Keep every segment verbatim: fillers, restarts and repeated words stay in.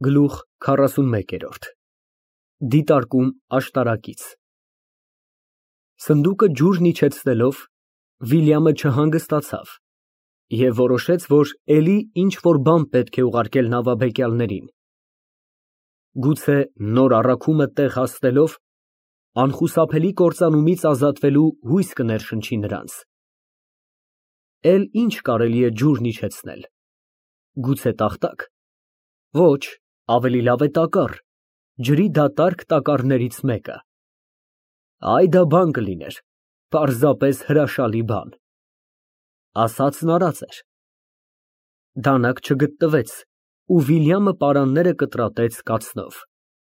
Գլուխ քառասունմեկերորդ Դիտարկում աշտարակից Սնդուկը ջուրն իջեցնելով Վիլյամը չհանգստացավ և որոշեց, որ էլի ինչ-որ բան պետք է ուղարկել նավաբեկյալներին, գուցե նոր առաքումը տեղ հասնելով անխուսափելի կործանումից ազատվելու հույս կներշնչի նրանց, էլ ինչ կարելի է ջուրն իջեցնել, գուցե տախտակ, ոչ, ավելի լավ է տակառ, ջրի դատարկ տակառներից մեկը, այ դա բան կլիներ, պարզապես հրաշալի բան, ասածն արած էր, դանակ չգտնվեց ու Վիլյամը պարանները կտրատեց կացնով,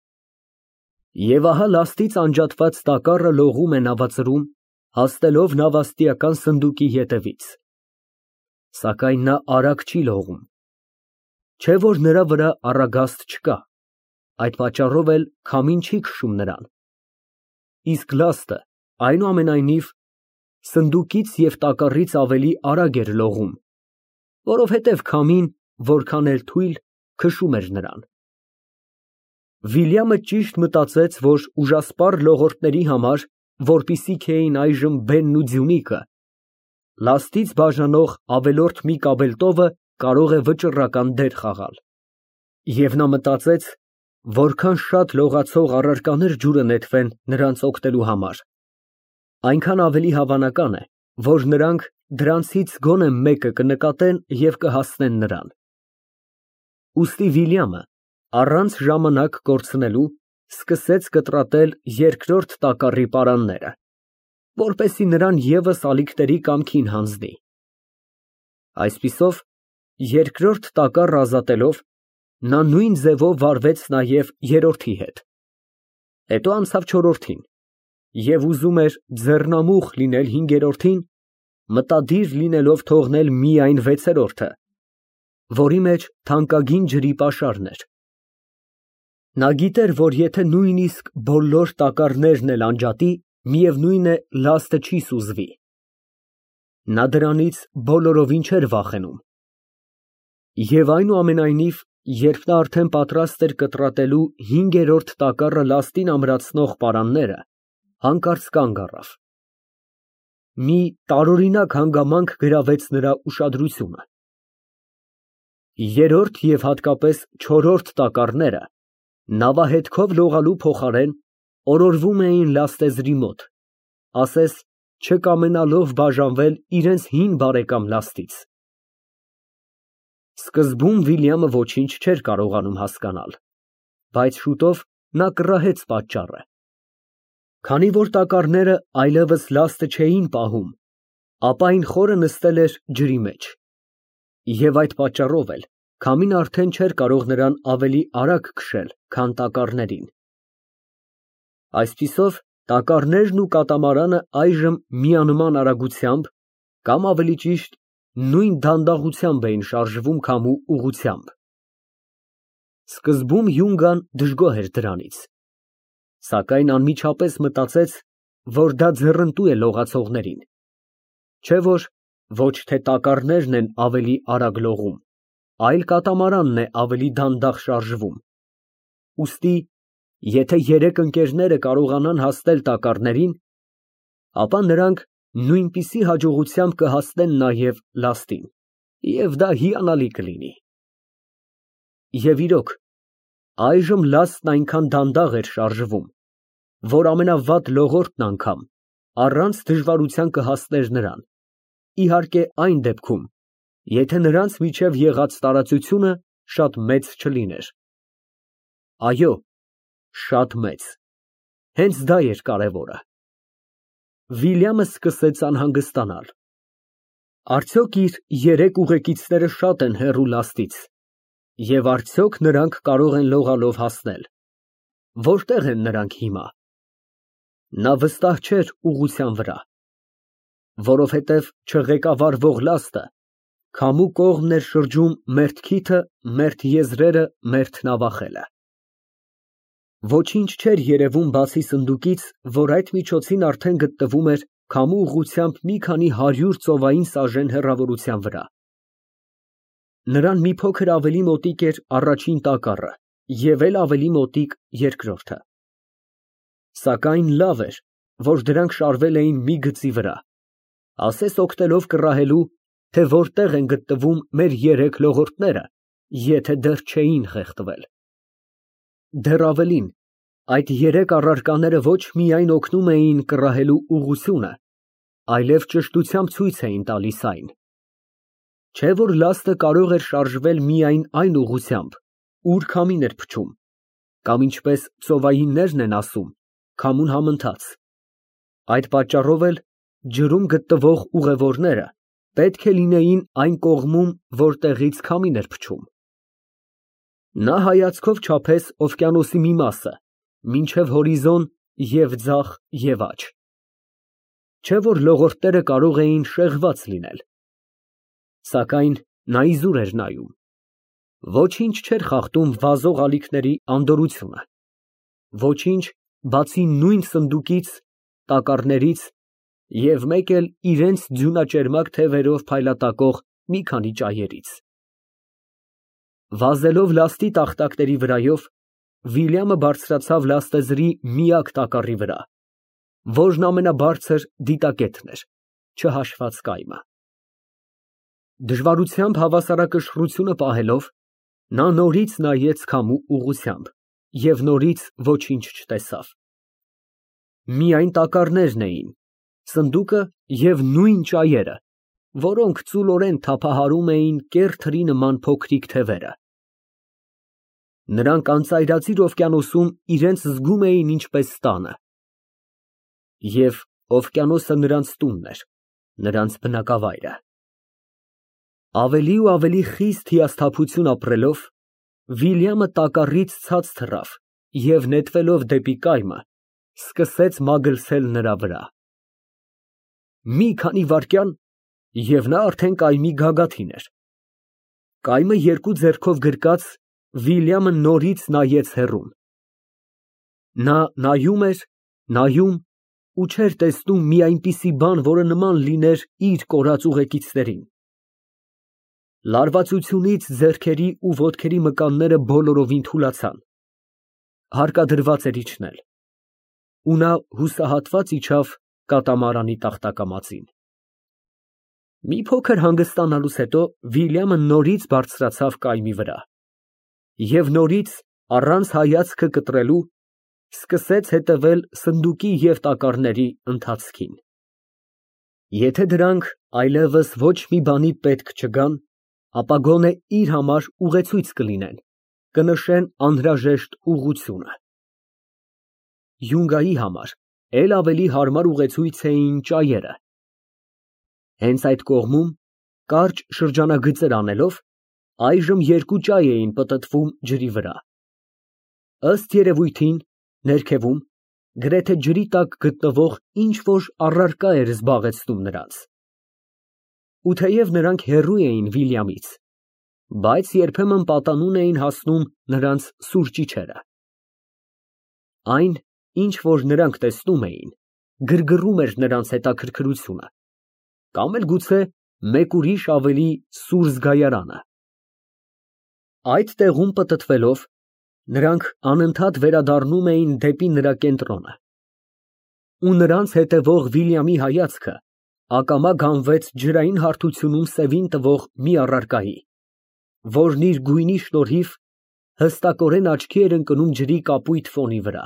և ահա լաստից անջատված տակառը լողում է նավածրում, հասնելով նավաստիական սնդուկի ետևից, սակայն նա արագ չի լողում, չէ որ նրա վրա առագաստ չկա, այդ պատճառով էլ քամին չի քշում նրան, իսկ լաստը, այնուամենայնիվ, սնդուկից և տակառից ավելի արագ էր լողում, որովհետև քամին, որքան էլ թույլ, քշում էր նրան, Վիլյամը ճիշտ մտածեց, որ ուժասպառ լողորդների համար, որպիսիք էին այժմ բենն ու ձյունիկը, լաստից բաժանող ավելորդ մի կաբելտովը կարող է վճռական դեր խաղալ, և նա մտածեց, որքան շատ լողացող առարկաներ ջուրը նետվեն նրանց օգնելու համար, այնքան ավելի հավանական է, որ նրանք դրանցից գոնե մեկը կնկատեն և կհասնեն նրան, ուստի Վիլյամը, առանց ժամանակ կորցնելու, սկսեց կտրատել երկրորդ տակառի պարանները, որպեսզի նրան ևս ալիքների կամքին հանձնի, այսպիսով, երկրորդ տակառը ազատելով, նա նույն ձևով վարվեց նաև երրորդի հետ, հետո անցավ չորրորդին և ուզում էր ձեռնամուխ լինել հինգերորդին, մտադիր լինելով թողնել միայն վեցերորդը, որի մեջ թանկագին ջրի պաշարն էր, նա գիտեր, որ եթե նույնիսկ բոլոր տակառներն էլ անջատի, միևնույն է լաստը չի սուզվի, նա դրանից բոլորովին չէր վախենում, և այնուամենայնիվ, երբ նա արդեն պատրաստ էր կտրատելու հինգերորդ տակառը լաստին ամրացնող պարանները, հանկարծ կանգ առավ, մի տարօրինակ հանգամանք գրավեց նրա ուշադրությունը, երրորդ և հատկապես չորրորդ տակառները նավահետքով լողալու փոխարեն օրորվում էին լաստեզրի մոտ, ասես չկամենալով բաժանվել իրենց հին բարեկամ լաստից, սկզբում Վիլյամը ոչինչ չէր կարողանում հասկանալ, բայց շուտով նա կռահեց պատճառը, քանի որ տակառները այլևս լաստը չէին պահում, ապա այն խորը նստել էր ջրի մեջ, և այդ պատճառով էլ քամին արդեն չէր կարող նրան ավելի արագ քշել, քան տակառներին, այսպիսով, տակառներն ու կատամարանը այժմ միանման արագությամբ, կամ ավելի ճիշտ, նույն դանդաղությամբ էին շարժվում քամու ուղղությամբ, սկզբում Յունգան դժգոհ էր դրանից, սակայն անմիջապես մտածեց, որ դա ձեռնտու է լողացողներին, չէ որ ոչ թե տակառներն են ավելի արագ լողում, այլ կատամարանն է ավելի դանդաղ շարժվում, ուստի, եթե երեք ընկերները կարողանան հասնել տակառներին, ապա նրանք նույնպիսի հաջողությամբ կհասնեն նաև լաստին, և դա հիանալի կլինի, և իրոք, այժմ լաստն այնքան դանդաղ էր շարժվում, որ ամենավատ լողորդն անգամ առանց դժվարության կհասներ նրան, իհարկե այն դեպքում, եթե նրանց միջև եղած տարածությունը շատ մեծ չլիներ, այո, շատ մեծ, հենց դա էր կարևորը, Վիլյամը սկսեց անհանգստանալ, արդյոք իր երեք ուղեկիցները շատ են հեռու լաստից, և արդյոք նրանք կարող են լողալով հասնել, որտե՞ղ են նրանք հիմա, նա վստահ չէր ուղղության վրա, որովհետև չղեկավարվող լաստը քամու կողմն էր շրջում մերթ քիթը, մերթ եզրերը, մերթ նավախելը, ոչինչ չէր երևում բացի սնդուկից, որ այդ միջոցին արդեն գտնվում էր քամու ուղղությամբ մի քանի հարյուր ծովային սաժեն հեռավորության վրա, նրան մի փոքր ավելի մոտիկ էր առաջին տակառը, և էլ ավելի մոտիկ երկրորդը։ Սակայն լավ էր, որ դրանք շարվել էին մի գծի վրա, ասես օգնելով կռահելու, թե որտեղ են գտնվում մեր երեք լողորդները, եթե դեռ չէին խեղդվել։ Դեռ ավելին, այդ երեք առարկաները ոչ միայն օգնում էին կռահելու ուղղությունը, այլև ճշտությամբ ցույց էին տալիս այն։ Չէ որ լաստը կարող էր շարժվել միայն այն ուղղությամբ, ուր քամին էր փչում, կամ ինչպես ծովայիններն են ասում, քամուն համընթաց։ Այդ պատճառով էլ ջրում գտնվող ուղևորները պետք է լինեին այն կողմում, որտեղից քամին էր փչում։ Նա հայացքով չափեց օվկիանոսի մի մասը, մինչև հորիզոն և ձախ և աջ։ Չէ որ լողորդները կարող էին շեղված լինել։ Սակայն նա իզուր էր նայում։ Ոչինչ չէր խախտում վազող ալիքների անդորրությունը, ոչինչ, բացի նույն սնդուկից, տակառներից և մեկ էլ իրենց ձյունաճերմակ թևերով փայլատակող մի քանի ճայերից։ Վազելով լաստի տախտակների վրայով, Վիլյամը բարձրացավ լաստեզրի միակ տակառի վրա, որն ամենաբարձր դիտակետն էր, չհաշված կայմը։ Դժվարությամբ հավասարակշռությունը պահելով, նա նորից նայեց քամու ուղղությամբ և նորից ոչինչ չտեսավ։ Միայն տակառներն էին, սնդուկը և նույն ճայերը, որոնք ծուլորեն թափահարում էին կեռ թրի նման փոքրիկ թևերը։ Նրանք անծայրածիր օվկիանոսում իրենց զգում էին ինչպես տանը։ Եվ օվկիանոսը նրանց տունն էր, նրանց բնակավայրը։ Ավելի ու ավելի խիստ հիասթափություն ապրելով, Վիլյամը տակառից ցած թռավ և նետվելով դեպի կայմը, սկսեց մագլցել նրա վրա։ Մի քանի վայրկյան, և նա արդեն կայմի գագաթին էր։ Կայմը երկու ձեռքով գրկած, Վիլյամը նորից նայեց հեռուն։ Նա նայում էր, նայում ու չէր տեսնում մի այնպիսի բան, որը նման լիներ իր կորած ուղեկիցներին։ Լարվածությունից ձեռքերի ու ոտքերի մկանները բոլորովին թուլացան, հարկադրված էր իջնել, ու նա հուսահատված իջավ կատամարանի տախտակամածին։ Մի փոքր հանգստանալուց հետո Վիլյամը նորից բարձրացավ կայմի վրա և նորից, առանց հայացքը կտրելու, սկսեց հետևել սնդուկի և տակառների ընթացքին։ Եթե դրանք այլևս ոչ մի բանի պետք չգան, ապա գոնե իր համար ուղեցույց կլինեն, կնշեն անհրաժեշտ ուղղությունը։ Յունգայի համար էլ ավելի հարմար ուղեցույց էին ճայերը։ Հենց այդ կողմում, կարճ շրջանագծեր անելով, այժմ երկու ճայ էին պտտվում ջրի վրա։ Ըստ երևույթին, ներքևում, գրեթե ջրի տակ գտնվող ինչ֊որ առարկա էր զբաղեցնում նրանց։ Ու թեև նրանք հեռու էին Վիլյամից, բայց երբեմն պատանուն էին հասնում նրանց սուր ճիչերը։ Այն, ինչ որ նրանք տեսնում էին, գրգռում էր նրանց հետաքրքրությունը, կամ էլ գուցե մեկ ուրիշ ավելի սուր զգայարանը։ Այդ տեղում պտտվելով, նրանք անընդհատ վերադառնում էին դեպի նրա կենտրոնը։ Ու նրանց հետևող Վիլյամի հայացքը ակամա գանվեց ջրային հարթությունում սևին տվող մի առարկայի, որն իր գույնի շնորհիվ հստակորեն աչքի էր ընկնում ջրի կապույտ ֆոնի վրա։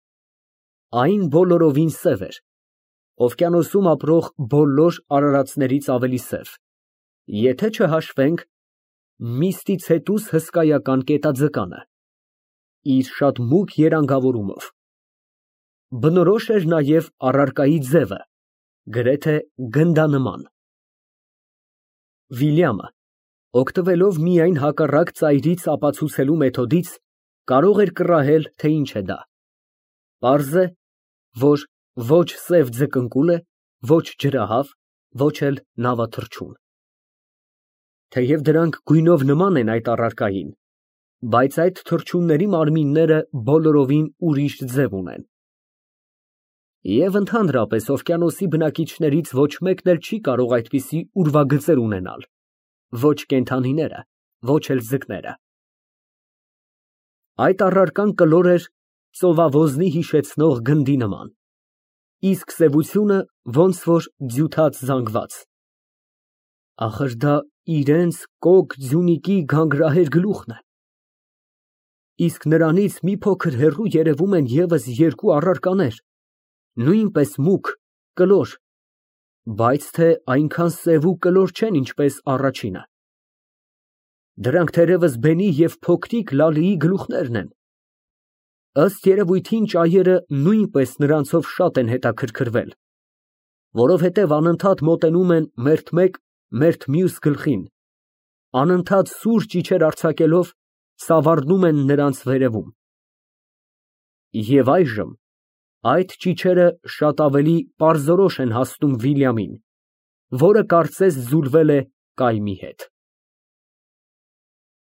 Այն բոլորովին սև էր, օվկիանոսում ապրող բոլոր արարածներից ավելի սև, եթե չհաշվենք Միստիցետուս հսկայական կետաձկանը, իր շատ մուգ երանգավորումով։ Բնորոշ էր նաև առարկայի ձևը, գրեթե գնդանման։ Վիլյամը, օգտվելով միայն հակառակ ծայրից ապացուցելու մեթոդից, կարող էր կռահել, թե ինչ է դա։ Պարզ է, որ ոչ սև ձկնկուլ է, ոչ ջրահավ, ոչ էլ նավաթռչուն։ Թեև դրանք գույնով նման են այդ առարկային, բայց այդ թռչունների մարմինները բոլորովին ուրիշ ձև ունեն։ Եվ ընդհանրապես օվկիանոսի բնակիչներից ոչ մեկն էլ չի կարող այդպիսի ուրվագծեր ունենալ, ոչ կենդանիները, ոչ էլ ձկները։ Այդ առարկան կլոր էր ծովավոզնի հիշեցնող գնդի նման, իսկ սևությունը ոնց որ ձյութած զանգված։ Ախր դա իրենց կոկ ձյունիկի գանգրահեր գլուխն է։ Իսկ նրանից մի փոքր հեռու երևում են ևս երկու առարկաներ, նույնպես մուգ, կլոր, բայց թե այնքան սև ու կլոր չեն, ինչպես առաջինը։ Դրանք թերևս բենի և փոքրիկ Լալիի գլուխներն են։ Ըստ երևույթին ճայերը նույնպես նրանցով շատ են հետաքրքրվել, որովհետև անընդհատ մոտենում են մերթ մեկ, մերթ մյուս գլխին, անընդհատ սուր ճիչեր արձակելով սավառնում են նրանց վերևում։ Եվ այժմ այդ ճիչերը շատ ավելի պարզորոշ են հասնում Վիլյամին, որը կարծես ձուլվել է կայմի հետ։